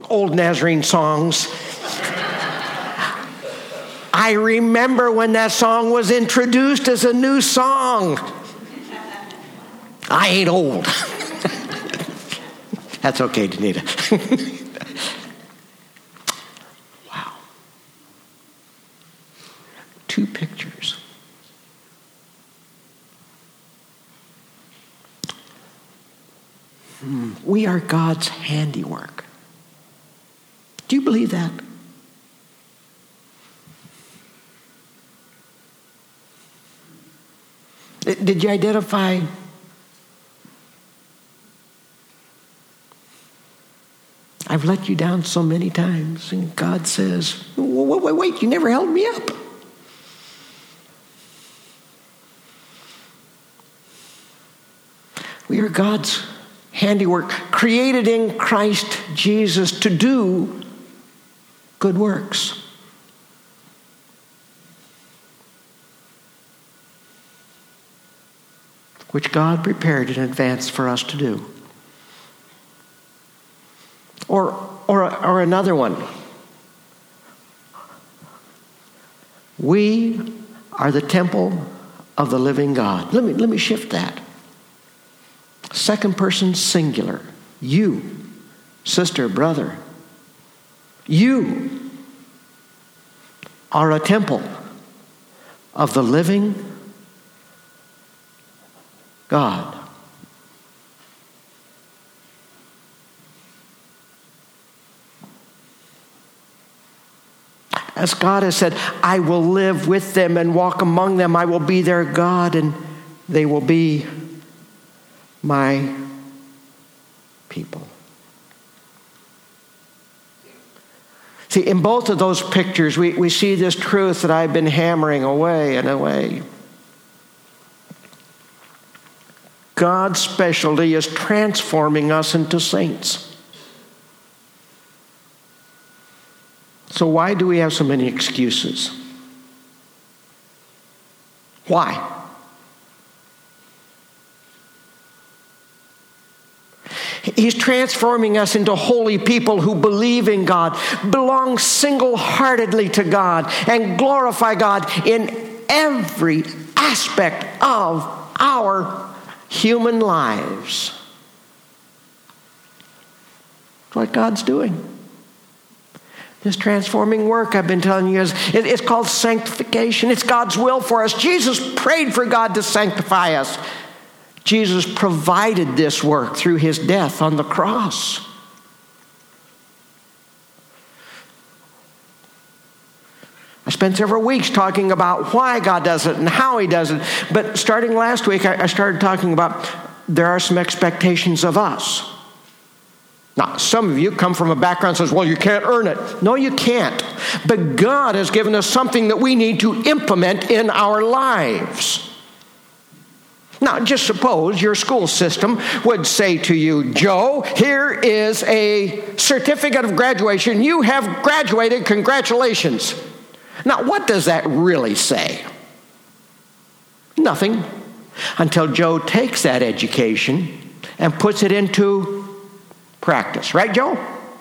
old Nazarene songs. I remember when that song was introduced as a new song. I ain't old. That's okay, Danita. Wow. 2 pictures. We are God's handiwork. Do you believe that? Did you identify? I've let you down so many times, and God says, wait, you never held me up. We are God's handiwork, created in Christ Jesus to do good works. Which God prepared in advance for us to do. Or another one. We are the temple of the living God. Let me shift that. Second person singular. You, sister, brother. You are a temple of the living God. As God has said, I will live with them and walk among them. I will be their God, and they will be my people. See, in both of those pictures, we see this truth that I've been hammering away and away. God's specialty is transforming us into saints. So why do we have so many excuses? Why? He's transforming us into holy people who believe in God, belong single-heartedly to God, and glorify God in every aspect of our human lives. That's what God's doing. This transforming work I've been telling you it's called sanctification. It's God's will for us. Jesus prayed for God to sanctify us. Jesus provided this work through his death on the cross. I spent several weeks talking about why God does it and how he does it. But starting last week, I started talking about there are some expectations of us. Now, some of you come from a background that says, well, you can't earn it. No, you can't. But God has given us something that we need to implement in our lives. Now, just suppose your school system would say to you, Joe, here is a certificate of graduation. You have graduated. Congratulations. Now, what does that really say? Nothing. Until Joe takes that education and puts it into practice. Right, Joe?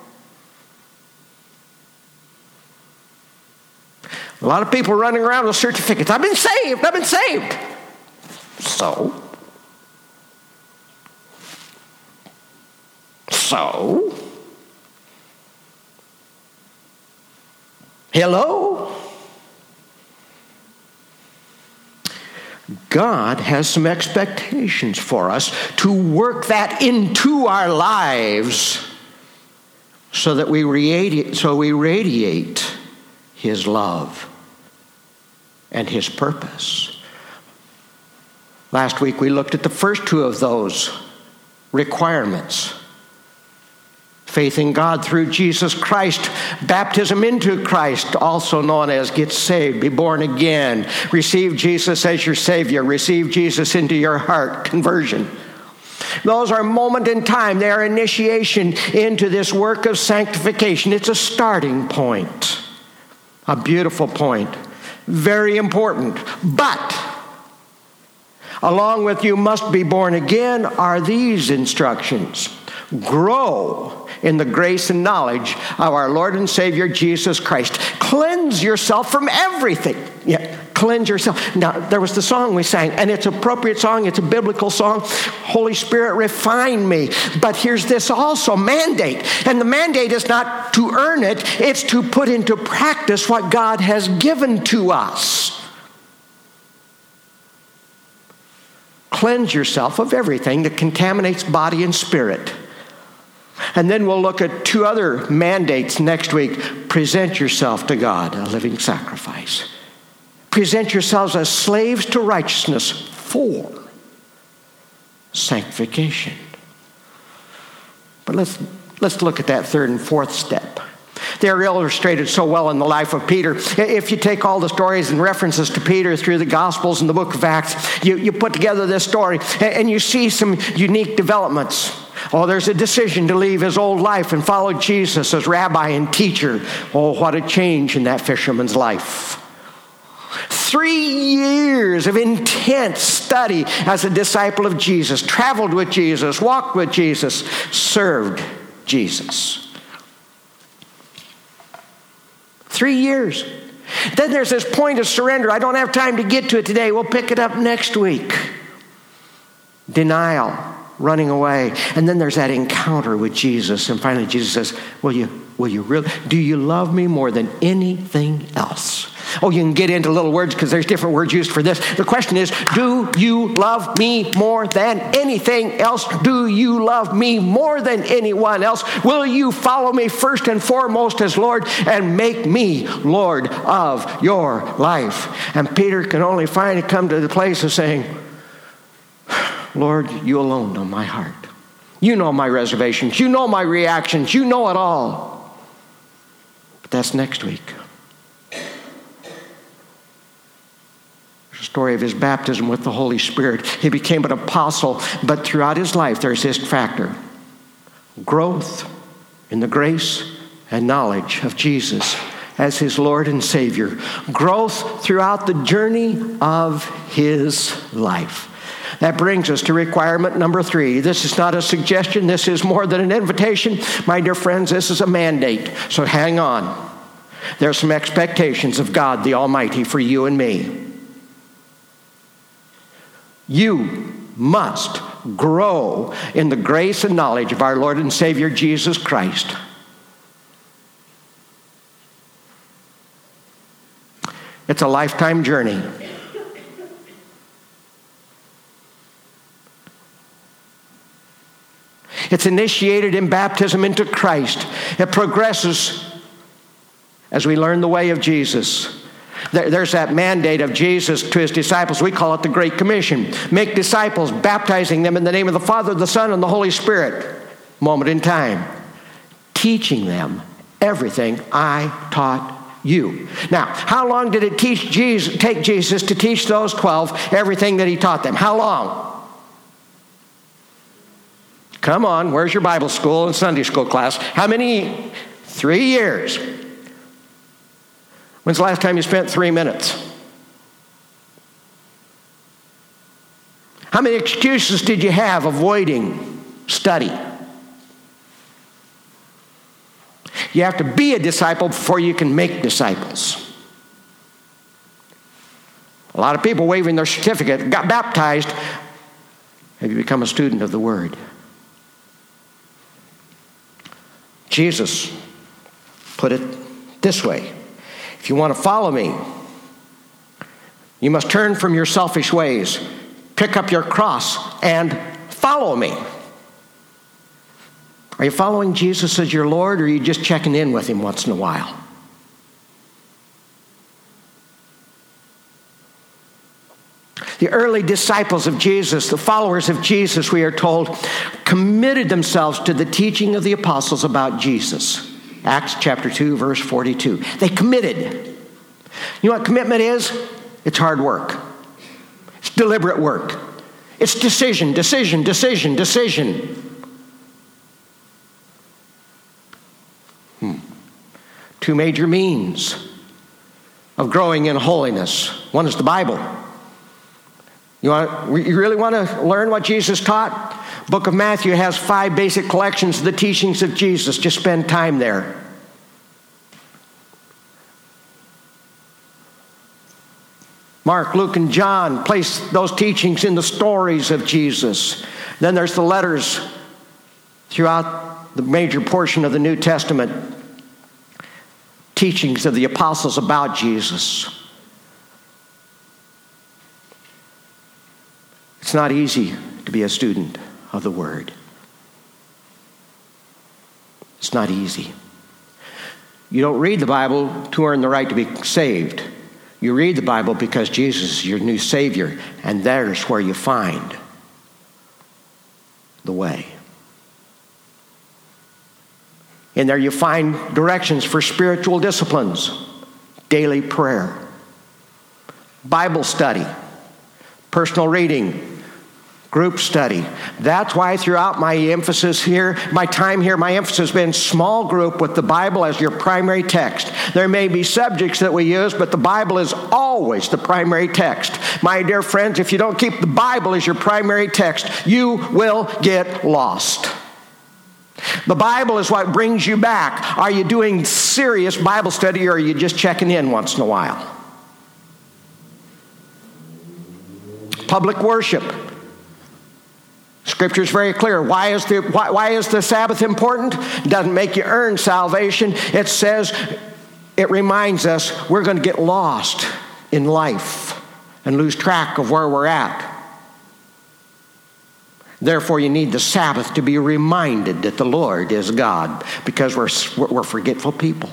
A lot of people running around with certificates. I've been saved. I've been saved. So? Hello? God has some expectations for us to work that into our lives so that we radiate his love and his purpose. Last week we looked at the first two of those requirements. Faith in God through Jesus Christ, baptism into Christ, also known as get saved, be born again, receive Jesus as your Savior, receive Jesus into your heart, conversion. Those are moment in time. They are initiation into this work of sanctification. It's a starting point, a beautiful point, very important. But along with you must be born again are these instructions. Grow in the grace and knowledge of our Lord and Savior Jesus Christ. Cleanse yourself from everything. Yeah, cleanse yourself. Now, there was the song we sang, and it's an appropriate song. It's a biblical song. Holy Spirit, refine me. But here's this also, mandate. And the mandate is not to earn it. It's to put into practice what God has given to us. Cleanse yourself of everything that contaminates body and spirit. And then we'll look at two other mandates next week. Present yourself to God, a living sacrifice. Present yourselves as slaves to righteousness for sanctification. But let's look at that third and fourth step. They're illustrated so well in the life of Peter. If you take all the stories and references to Peter through the Gospels and the book of Acts, you put together this story and you see some unique developments. Oh, there's a decision to leave his old life and follow Jesus as rabbi and teacher. Oh, what a change in that fisherman's life. 3 years of intense study as a disciple of Jesus, traveled with Jesus, walked with Jesus, served Jesus. 3 years. Then there's this point of surrender. I don't have time to get to it today. We'll pick it up next week. Denial, running away. And then there's that encounter with Jesus. And finally Jesus says, will you really? Do you love me more than anything else? Oh, you can get into little words because there's different words used for this. The question is, do you love me more than anything else? Do you love me more than anyone else? Will you follow me first and foremost as Lord and make me Lord of your life? And Peter can only finally come to the place of saying, Lord, you alone know my heart. You know my reservations. You know my reactions. You know it all. But that's next week. Story of his baptism with the Holy Spirit. He became an apostle, but throughout his life there's this factor. Growth in the grace and knowledge of Jesus as his Lord and Savior. Growth throughout the journey of his life. That brings us to requirement number 3. This is not a suggestion. This is more than an invitation. My dear friends, this is a mandate. So hang on. There are some expectations of God the Almighty for you and me. You must grow in the grace and knowledge of our Lord and Savior Jesus Christ. It's a lifetime journey. It's initiated in baptism into Christ. It progresses as we learn the way of Jesus. There's that mandate of Jesus to his disciples. We call it the Great Commission. Make disciples, baptizing them in the name of the Father, the Son, and the Holy Spirit. Moment in time. Teaching them everything I taught you. Now, how long did it take Jesus to teach those 12 everything that he taught them? How long? Come on, where's your Bible school and Sunday school class? How many? 3 years. When's the last time you spent 3 minutes? How many excuses did you have avoiding study? You have to be a disciple before you can make disciples. A lot of people waving their certificate, got baptized. Have you become a student of the Word? Jesus put it this way. If you want to follow me, you must turn from your selfish ways, pick up your cross, and follow me. Are you following Jesus as your Lord, or are you just checking in with him once in a while? The early disciples of Jesus, the followers of Jesus, we are told, committed themselves to the teaching of the apostles about Jesus. Acts chapter 2, verse 42. They committed. You know what commitment is? It's hard work. It's deliberate work. It's decision. Two major means of growing in holiness. One is the Bible. You really want to learn what Jesus taught? Book of Matthew has 5 basic collections of the teachings of Jesus. Just spend time there. Mark, Luke, and John place those teachings in the stories of Jesus. Then there's the letters throughout the major portion of the New Testament. Teachings of the apostles about Jesus. It's not easy to be a student of the Word. It's not easy. You don't read the Bible to earn the right to be saved. You read the Bible because Jesus is your new Savior, and there's where you find the way. In there you find directions for spiritual disciplines, daily prayer, Bible study, personal reading, group study. That's why throughout my emphasis here, my emphasis has been small group with the Bible as your primary text. There may be subjects that we use, but the Bible is always the primary text. My dear friends, if you don't keep the Bible as your primary text, you will get lost. The Bible is what brings you back. Are you doing serious Bible study, or are you just checking in once in a while? Public worship. Scripture is very clear. Why is the Sabbath important? It doesn't make you earn salvation. It says, it reminds us we're going to get lost in life and lose track of where we're at. Therefore, you need the Sabbath to be reminded that the Lord is God, because we're forgetful people.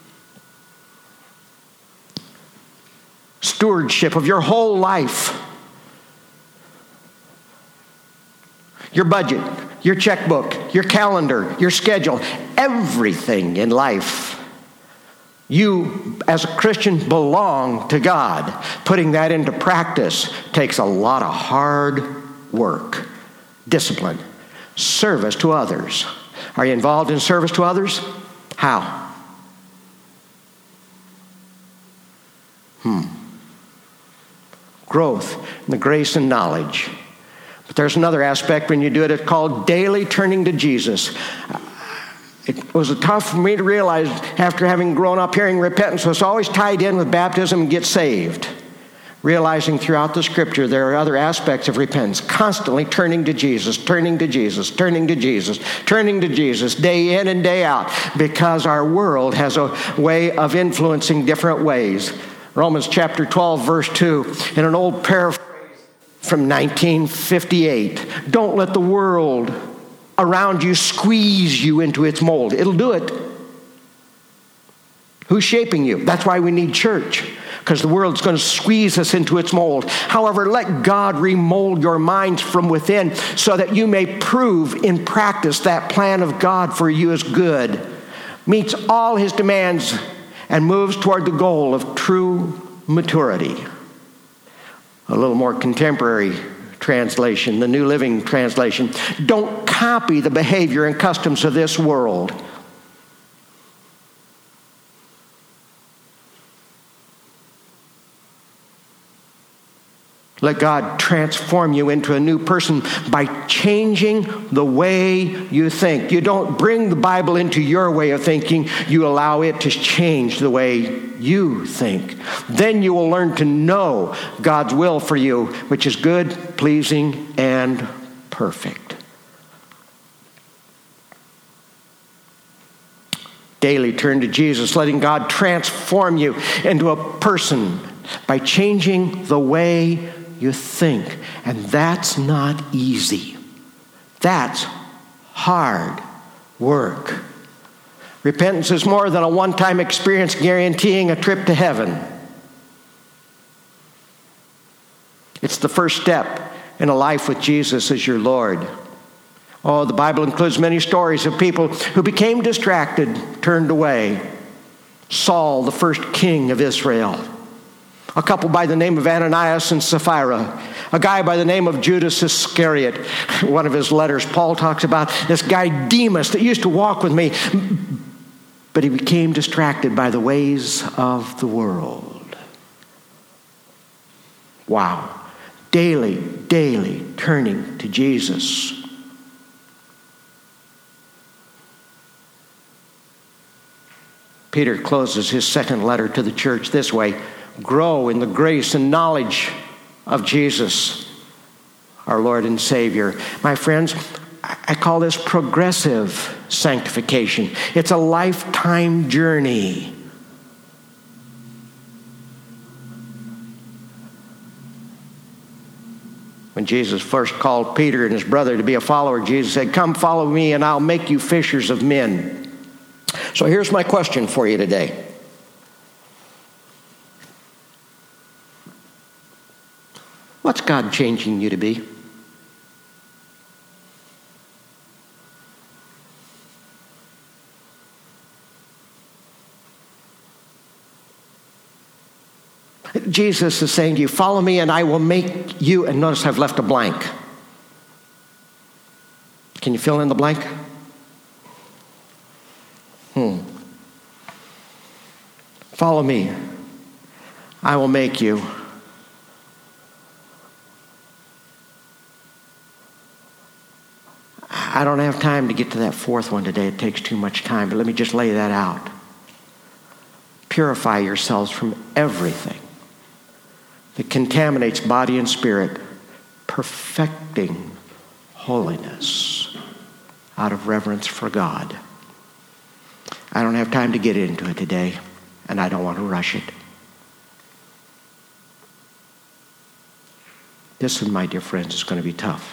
Stewardship of your whole life. Your budget, your checkbook, your calendar, your schedule, everything in life. You, as a Christian, belong to God. Putting that into practice takes a lot of hard work, discipline, service to others. Are you involved in service to others? How? Growth in the grace and knowledge. But there's another aspect when you do it. It's called daily turning to Jesus. It was tough for me to realize after having grown up hearing repentance was always tied in with baptism and get saved. Realizing throughout the Scripture there are other aspects of repentance. Constantly turning to Jesus, turning to Jesus, turning to Jesus, turning to Jesus, day in and day out. Because our world has a way of influencing different ways. Romans chapter 12, verse 2, in an old paraphrase from 1958. Don't let the world around you squeeze you into its mold. It'll do it. Who's shaping you? That's why we need church, because the world's going to squeeze us into its mold. However, let God remold your minds from within so that you may prove in practice that plan of God for you is good, meets all His demands, and moves toward the goal of true maturity. A little more contemporary translation, the New Living Translation. Don't copy the behavior and customs of this world. Let God transform you into a new person by changing the way you think. You don't bring the Bible into your way of thinking. You allow it to change the way you think. Then you will learn to know God's will for you, which is good, pleasing, and perfect. Daily turn to Jesus, letting God transform you into a person by changing the way you think. And that's not easy. That's hard work. Repentance is more than a one-time experience guaranteeing a trip to heaven. It's the first step in a life with Jesus as your Lord. Oh, the Bible includes many stories of people who became distracted, turned away. Saul, the first king of Israel. A couple by the name of Ananias and Sapphira. A guy by the name of Judas Iscariot. One of his letters, Paul talks about this guy Demas that used to walk with me, but he became distracted by the ways of the world. Wow. daily turning to Jesus. Peter closes his second letter to the church this way: grow in the grace and knowledge of Jesus, our Lord and Savior. My friends, I call this progressive sanctification. It's a lifetime journey. When Jesus first called Peter and his brother to be a follower, Jesus said, "Come follow me and I'll make you fishers of men." So here's my question for you today. What's God changing you to be? Jesus is saying to you, follow me and I will make you, and notice I've left a blank. Can you fill in the blank? Follow me. I will make you. I don't have time to get to that fourth one today. It takes too much time, but let me just lay that out. Purify yourselves from everything that contaminates body and spirit, perfecting holiness out of reverence for God. I don't have time to get into it today, and I don't want to rush it. This one, my dear friends, is going to be tough.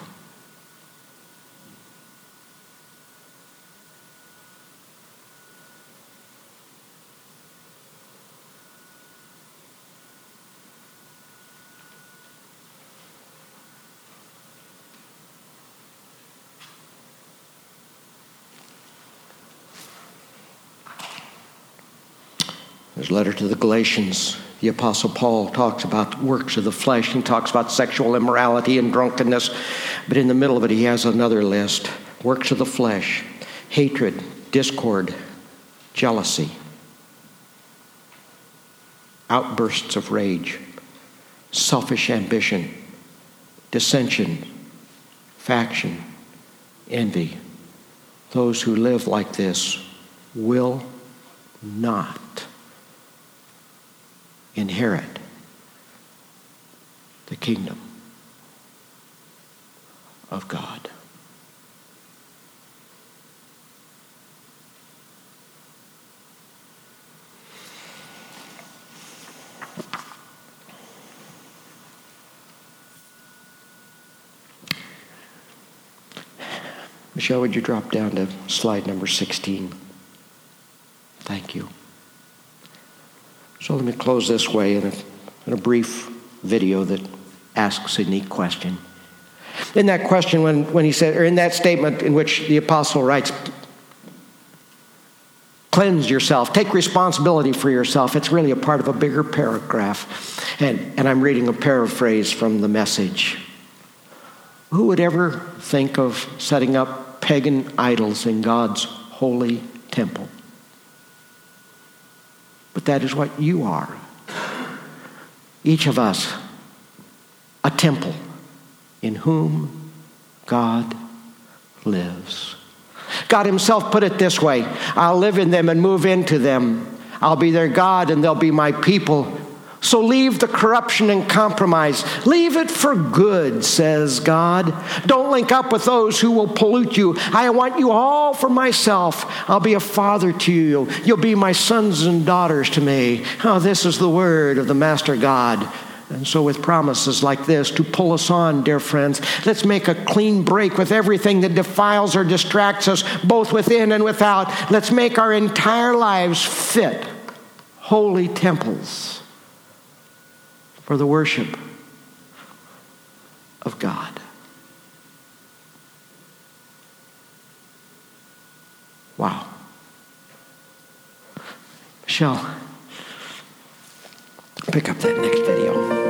His letter to the Galatians, the Apostle Paul talks about works of the flesh. He talks about sexual immorality and drunkenness. But in the middle of it, he has another list. Works of the flesh: hatred, discord, jealousy, outbursts of rage, selfish ambition, dissension, faction, envy. Those who live like this will not inherit the kingdom of God. Michelle, would you drop down to slide number 16? Thank you. So let me close this way in a brief video that asks a neat question. In that question, when he said, or in that statement in which the apostle writes, cleanse yourself, take responsibility for yourself, it's really a part of a bigger paragraph. And I'm reading a paraphrase from the Message. Who would ever think of setting up pagan idols in God's holy temple? But that is what you are. Each of us, a temple in whom God lives. God himself put it this way: I'll live in them and move into them. I'll be their God and they'll be my people. So leave the corruption and compromise. Leave it for good, says God. Don't link up with those who will pollute you. I want you all for myself. I'll be a father to you. You'll be my sons and daughters to me. Oh, this is the word of the Master God. And so with promises like this to pull us on, dear friends, let's make a clean break with everything that defiles or distracts us, both within and without. Let's make our entire lives fit holy temples for the worship of God. Wow. Michelle, pick up that next video.